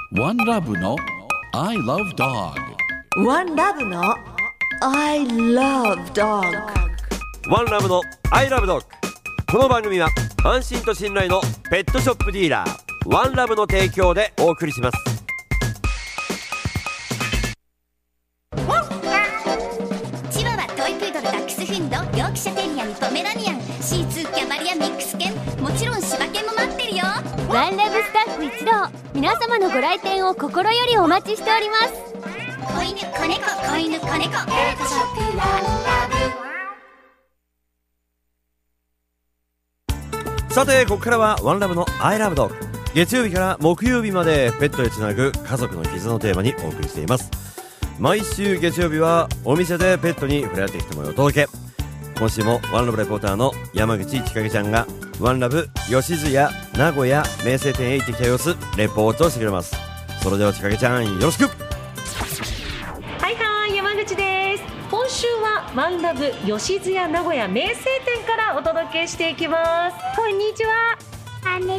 ワンラブの I love dog。 ワンラブの I love dog。 ワンラブの I love dog。 この番組は安心と信頼のペットショップディーラーワンラブの提供でお送りします。 チワワ、トイプードル、ダックスフンド、ヨークシャテリアン、ポメラニアン、シーツー、キャバリア、ミックス犬、もちろん柴犬も待ってるよ。 ワンラブスタッフ一同、皆様のご来店を心よりお待ちしております。 子犬、子猫、子犬、子猫、ペットショップワンラさてここからはワンラブの I love dog。 月曜日から木曜日までペットへつなぐ家族の絆のテーマにお送りしています。毎週月曜日はお店でペットに触れ合ってきてもらうお届け。今週もワンラブレポーターの山口千景ちゃんがワンラブ吉津屋名古屋名声店へ行ってきた様子レポートしてくれます。それでは千景ちゃんよろしく。 はいはい、山口です。今週はワンラブ吉津屋名古屋名声店からお届けしていきます。こんにちは。 こんにちは。 いい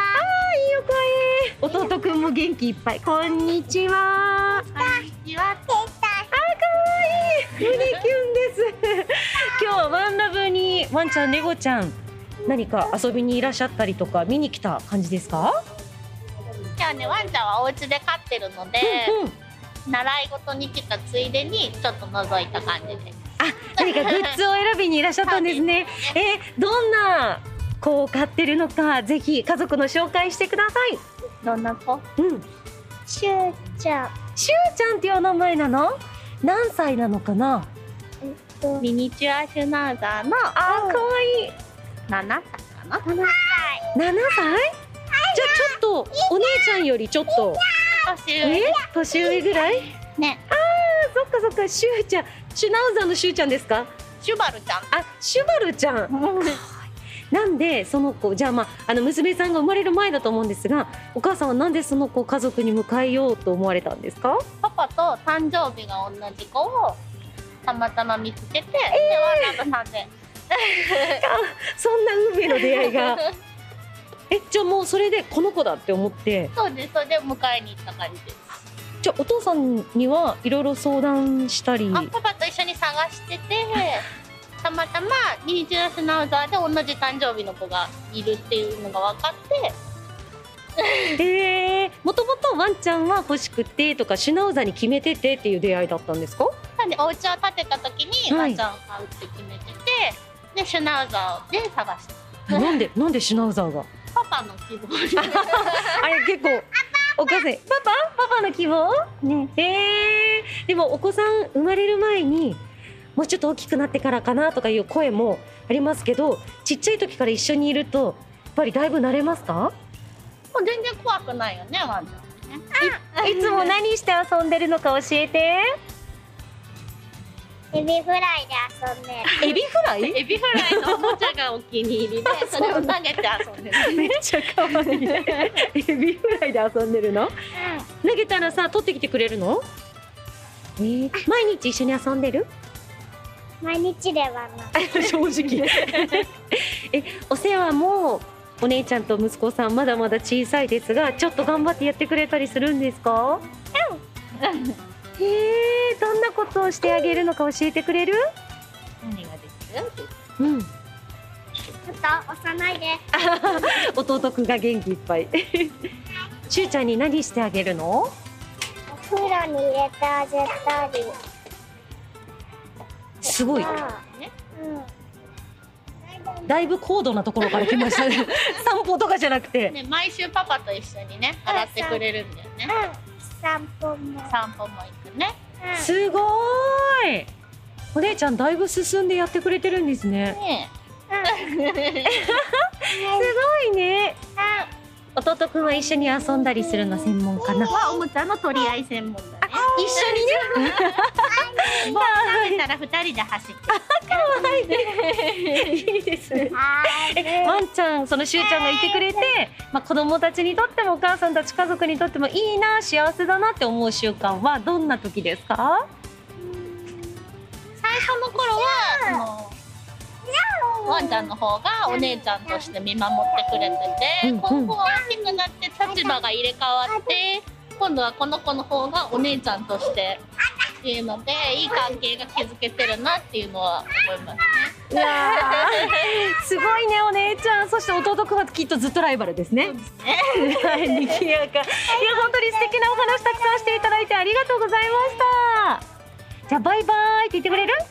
お声。弟くんも元気いっぱい。こんにちは。 こんにちは。 かわいい胸キュンです今日はワンラブにワンちゃんネゴちゃん何か遊びにいらっしゃったりとか見に来た感じですか？ 今日ね、ワンちゃんはお家で飼ってるので、習い事に来たついでにちょっと覗いた感じです。 何かグッズを選びにいらっしゃったんですね。どんな子を飼ってるのかぜひ家族の紹介してください。 どんな子？ しゅうちゃん。 しゅうちゃんっていうお名前なの？何歳なのかな？ ミニチュアシュナウザーのかわいい。 7歳かな。 7歳？じゃあちょっとお姉ちゃんよりちょっと年上ぐらいね。 そっかそっか。しゅうちゃん、シュナウザーのしゅうちゃんですか？ シュバルちゃん。 シュバルちゃんなんでその子、じゃあ娘さんが生まれる前だと思うんですが、お母さんはなんでその子を家族に迎えようと思われたんですか？ パパと誕生日が同じ子をたまたま見つけて、でワンラブさんでそんな運命の出会いがじゃあもうそれでこの子だって思って。 そうです。それで迎えに行った感じです。 じゃあお父さんにはいろいろ相談したり。 パパと一緒に探しててたまたまミニチュアシュナウザーで同じ誕生日の子がいるっていうのが分かってもともとワンちゃんは欲しくてとかシュナウザーに決めててっていう出会いだったんですか？ なんでお家を建てた時にワンちゃんを買うって決めてて、でシュナウザーで探して。 なんでシュナウザーが？ パパの希望あれ結構お母さんパパの希望ね。でもお子さん生まれる前にもうちょっと大きくなってからかなとかいう声もありますけど、ちっちゃい時から一緒にいるとやっぱりだいぶ慣れますか？ もう全然怖くないよね、ワンちゃんね。 いつも何して遊んでるのか教えて。 エビフライで遊んでる。 エビフライ？ エビフライのおもちゃがお気に入りでそれを投げて遊んでる。 めっちゃ可愛いエビフライで遊んでるの？投げたらさ取ってきてくれるの？毎日一緒に遊んでる？ 毎日ではない。 正直お世話もお姉ちゃんと息子さんまだまだ小さいですがちょっと頑張ってやってくれたりするんですか？どんなことをしてあげるのか教えてくれる？ 何がです？ ちょっと押さないで。 弟くんが元気いっぱいしゅうちゃんに何してあげるの？ お風呂に入れてあげたり。 すごいね。 だいぶ高度なところから来ましたね散歩とかじゃなくて、 ね、毎週パパと一緒にね洗ってくれるんだよね。 散歩も行くね。 すごーい。お姉ちゃんだいぶ進んでやってくれてるんですね。 ねすごいね。弟くんは一緒に遊んだりするの専門かな？ おもちゃの取り合い専門だね。 一緒にねもう食べたら2人で走って。 かわいいいいですね。ワンちゃん、そのしゅうちゃんがいてくれて、子供たちにとってもお母さんたち家族にとってもいいな、幸せだなって思う瞬間はどんな時ですか？ 最初の頃はワンちゃんの方がお姉ちゃんとして見守ってくれてて、今後は大きくなって立場が入れ替わって今度はこの子の方がお姉ちゃんとしてっていうのでいい関係が築けてるなっていうのは思いますね。 いやーすごいねお姉ちゃん。そして弟くんはきっとずっとライバルですね。はい、にぎやか。いや本当に素敵なお話たくさんしていただいてありがとうございました。じゃあバイバイって言ってくれる？バイバイ。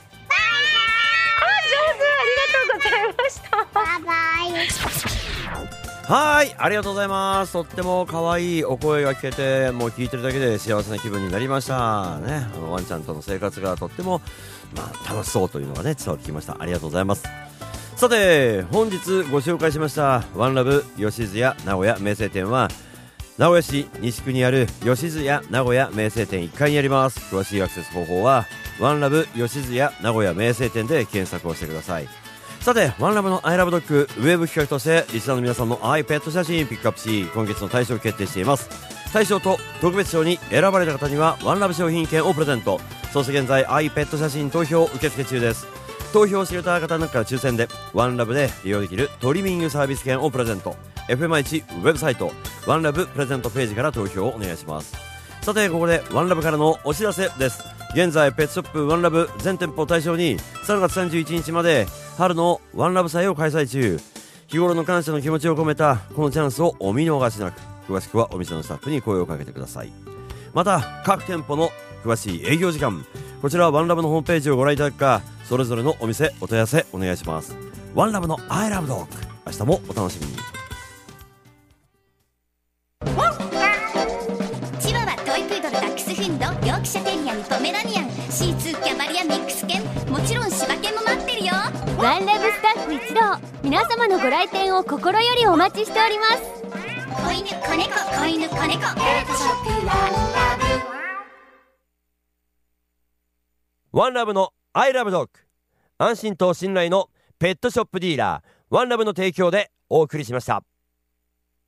あ、上手。ありがとうございました。 バイバイ。 はい、ありがとうございます。とっても可愛いお声が聞けて、もう聞いてるだけで幸せな気分になりましたね。ワンちゃんとの生活がとっても、楽しそうというのがね伝わってきました。ありがとうございます。さて本日ご紹介しましたワンラブ吉津屋名古屋名声店は名古屋市西区にある吉津屋名古屋名声店1階にあります。詳しいアクセス方法はワンラブ吉津屋名古屋名声店で検索をしてください。さてワンラブのアイラブドッグウェブ企画としてリスナーの皆さんのアイペット写真ピックアップし今月の大賞を決定しています。大賞と特別賞に選ばれた方にはワンラブ商品券をプレゼント。そして現在アイペット写真投票受付中です。投票してくれた方の中から抽選でワンラブで利用できるトリミングサービス券をプレゼント。 FMI1 ウェブサイトワンラブプレゼントページから投票をお願いします。さてここでワンラブからのお知らせです。現在ペットショップワンラブ全店舗を対象に3月31日まで春のワンラブ祭を開催中。日頃の感謝の気持ちを込めたこのチャンスをお見逃しなく。詳しくはお店のスタッフに声をかけてください。また各店舗の詳しい営業時間、こちらはワンラブのホームページをご覧いただくかそれぞれのお店お問い合わせお願いします。ワンラブのアイラブドッグ、明日もお楽しみに。 チワワトイプードルダックスフンドヨークシャテリアンポメラニアンシーツーキャバリアミックス犬もちろん柴犬も待ってるよ。 ワンラブスタッフ一同、皆様のご来店を心よりお待ちしております。 子犬子猫子犬子猫ペットショップワンラブ。 ワンラブのアイラブドッグ、安心と信頼のペットショップディーラーワンラブの提供でお送りしました。